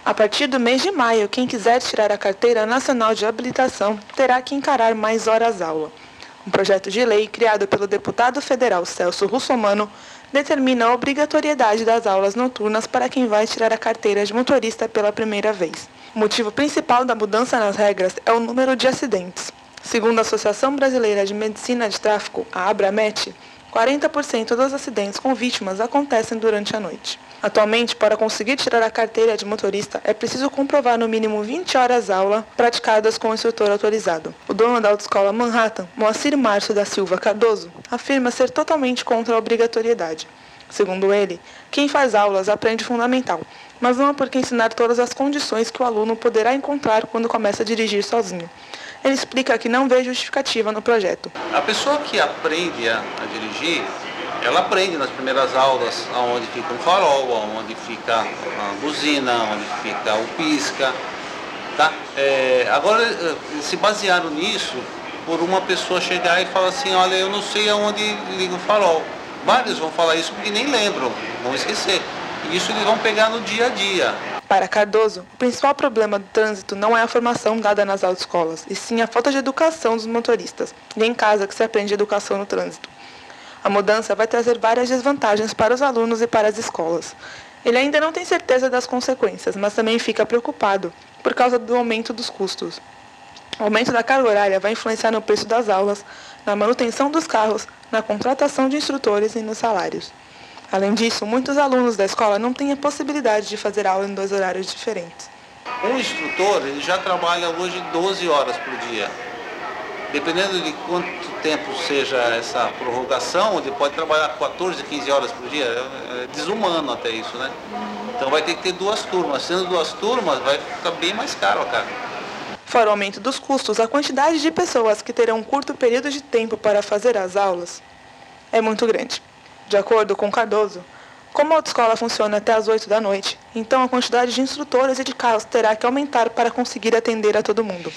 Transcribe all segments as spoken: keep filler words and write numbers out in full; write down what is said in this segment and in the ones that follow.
A partir do mês de maio, quem quiser tirar a Carteira Nacional de Habilitação terá que encarar mais horas-aula. Um projeto de lei criado pelo deputado federal Celso Russomano determina a obrigatoriedade das aulas noturnas para quem vai tirar a carteira de motorista pela primeira vez. O motivo principal da mudança nas regras é o número de acidentes. Segundo a Associação Brasileira de Medicina de Tráfego, a Abramet, quarenta por cento dos acidentes com vítimas acontecem durante a noite. Atualmente, para conseguir tirar a carteira de motorista, é preciso comprovar no mínimo vinte horas aula praticadas com o instrutor autorizado. O dono da autoescola Manhattan, Moacir Márcio da Silva Cardoso, afirma ser totalmente contra a obrigatoriedade. Segundo ele, quem faz aulas aprende fundamental, mas não é porque ensinar todas as condições que o aluno poderá encontrar quando começa a dirigir sozinho. Ele explica que não vê justificativa no projeto. A pessoa que aprende a, a dirigir, ela aprende nas primeiras aulas onde fica um farol, onde fica a buzina, onde fica o pisca. Tá? É, agora, se basearam nisso por uma pessoa chegar e falar assim, olha, eu não sei aonde liga o farol. Vários vão falar isso porque nem lembram, vão esquecer. E isso eles vão pegar no dia a dia. Para Cardoso, o principal problema do trânsito não é a formação dada nas autoescolas, e sim a falta de educação dos motoristas, e é em casa que se aprende educação no trânsito. A mudança vai trazer várias desvantagens para os alunos e para as escolas. Ele ainda não tem certeza das consequências, mas também fica preocupado por causa do aumento dos custos. O aumento da carga horária vai influenciar no preço das aulas, na manutenção dos carros, na contratação de instrutores e nos salários. Além disso, muitos alunos da escola não têm a possibilidade de fazer aula em dois horários diferentes. Um instrutor ele já trabalha hoje doze horas por dia. Dependendo de quanto tempo seja essa prorrogação, ele pode trabalhar quatorze, quinze horas por dia. É desumano até isso, né? Então vai ter que ter duas turmas. Sendo duas turmas, vai ficar bem mais caro a carga. Fora o aumento dos custos, a quantidade de pessoas que terão um curto período de tempo para fazer as aulas é muito grande. De acordo com Cardoso, como a autoescola funciona até as oito da noite, então a quantidade de instrutores e de carros terá que aumentar para conseguir atender a todo mundo.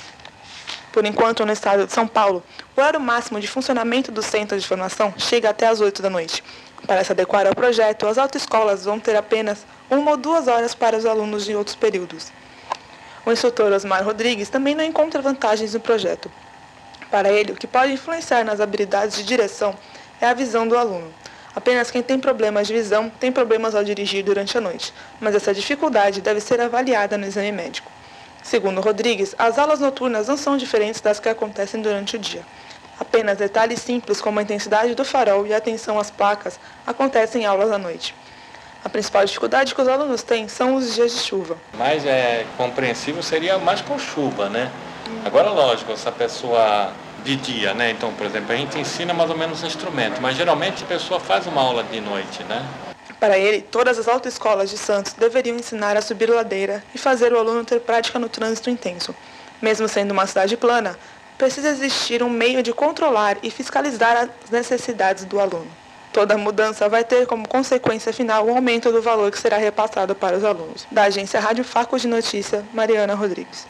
Por enquanto, no estado de São Paulo, o horário máximo de funcionamento do centro de formação chega até as oito da noite. Para se adequar ao projeto, as autoescolas vão ter apenas uma ou duas horas para os alunos de outros períodos. O instrutor Osmar Rodrigues também não encontra vantagens no projeto. Para ele, o que pode influenciar nas habilidades de direção é a visão do aluno. Apenas quem tem problemas de visão tem problemas ao dirigir durante a noite, mas essa dificuldade deve ser avaliada no exame médico. Segundo Rodrigues, as aulas noturnas não são diferentes das que acontecem durante o dia. Apenas detalhes simples como a intensidade do farol e a atenção às placas acontecem em aulas à noite. A principal dificuldade que os alunos têm são os dias de chuva. Mais é, compreensível seria mais com chuva, né? Agora, lógico, essa pessoa de dia, né? Então, por exemplo, a gente ensina mais ou menos o instrumento, mas geralmente a pessoa faz uma aula de noite, né? Para ele, todas as autoescolas de Santos deveriam ensinar a subir ladeira e fazer o aluno ter prática no trânsito intenso. Mesmo sendo uma cidade plana, precisa existir um meio de controlar e fiscalizar as necessidades do aluno. Toda mudança vai ter como consequência final o aumento do valor que será repassado para os alunos. Da agência Rádio Faco de Notícia, Mariana Rodrigues.